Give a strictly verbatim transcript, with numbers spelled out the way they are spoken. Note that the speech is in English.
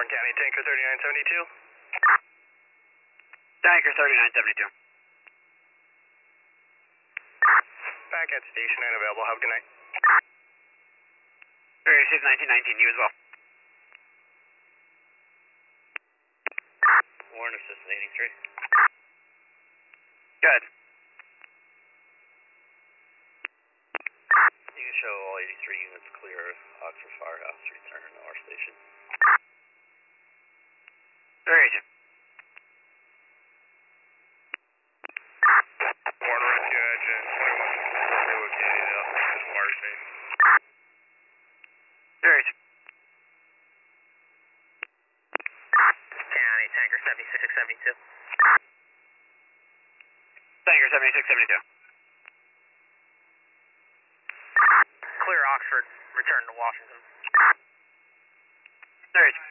County, Tanker thirty-nine seventy-two. Tanker thirty-nine seventy-two. Back at station and available. Have a good night. Area six nineteen nineteen, you as well. Warren Assistant eighty-three. Good. You can show all eighty-three units clear Oxford Firehouse to return to our station. Area. Warren Rescue Engine twenty-one located outside this water station. Area. County, Tanker seventy-six seventy-two. Tanker seventy-six seventy-two. Clear Oxford, return to Washington. Area.